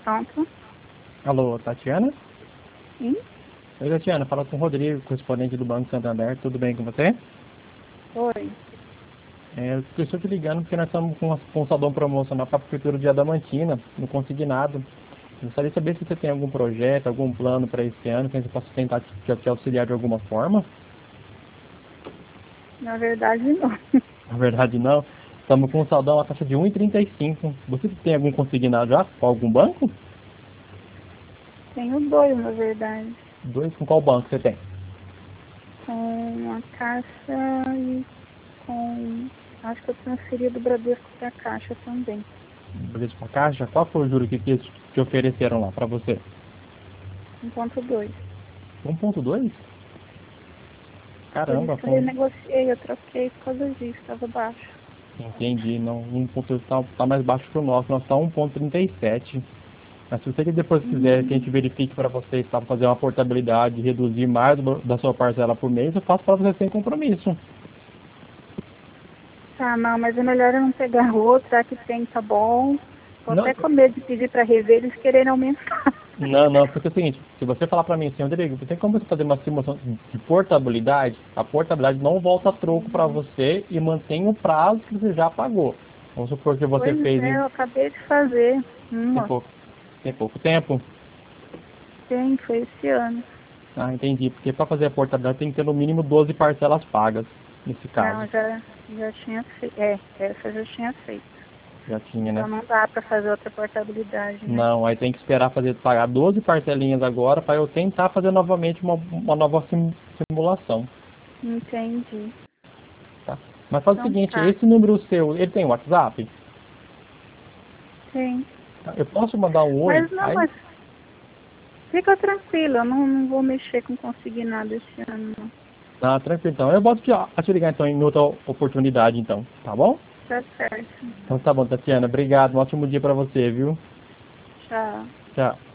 Pronto. Alô, Tatiana? Sim? Oi, Tatiana, fala com o Rodrigo, correspondente do Banco Santander. Tudo bem com você? Oi. Eu estou te ligando porque nós estamos com um salão promocional para a Prefeitura de Adamantina, no consignado. Gostaria de saber se você tem algum projeto, algum plano para esse ano, que a gente possa tentar te auxiliar de alguma forma. Na verdade, não. Na verdade, não. Estamos com um saldão a taxa de 1,35. Você tem algum consignado já com algum banco? Tenho dois, na verdade. Dois, com qual banco você tem? Com a Caixa e com... Acho que eu transferi do Bradesco para a Caixa também. Boleto para Caixa? Qual foi o juro que eles te ofereceram lá para você? 1.2. 1,2? Por isso Caramba, que eu com... renegociei, eu troquei por causa disso, estava baixo. Entendi. Não, 1,2 tá mais baixo que o nosso. Nosso tá 1,37. Mas se você que depois quiser que a gente verifique para você para fazer uma portabilidade e reduzir mais da sua parcela por mês, eu faço para você sem compromisso. Tá, não, mas é melhor eu não pegar outro, tá que tem, tá bom. Tô Não, até com medo de pedir para rever, eles quererem aumentar. não, porque é o seguinte, se você falar para mim assim, Rodrigo, tem como você fazer uma simulação de portabilidade, a portabilidade não volta a troco para você e mantém o prazo que você já pagou. Vamos supor que você Pois fez é, em eu acabei de fazer tem uma. pouco, tem pouco tempo. Tem, foi esse ano. Ah, entendi, porque para fazer a portabilidade tem que ter no mínimo 12 parcelas pagas, nesse caso. Não, já tinha feito. É, essa eu já tinha feito. Já tinha, né? Então não dá para fazer outra portabilidade, né? Não, aí tem que esperar pagar 12 parcelinhas agora para eu tentar fazer novamente uma nova simulação. Entendi. Tá? Mas faz o Então seguinte, tá. esse número seu, ele tem WhatsApp? Tem. Tá? Eu posso mandar um oi? Mas não, Aí, mas fica tranquilo, eu não vou mexer com consignado esse ano, não. tá, tranquilo então. Eu volto a te ligar então em outra oportunidade então, tá bom? Tá certo. Então tá bom, Tatiana. Obrigado. Um ótimo dia para você, viu? Tchau. Tchau.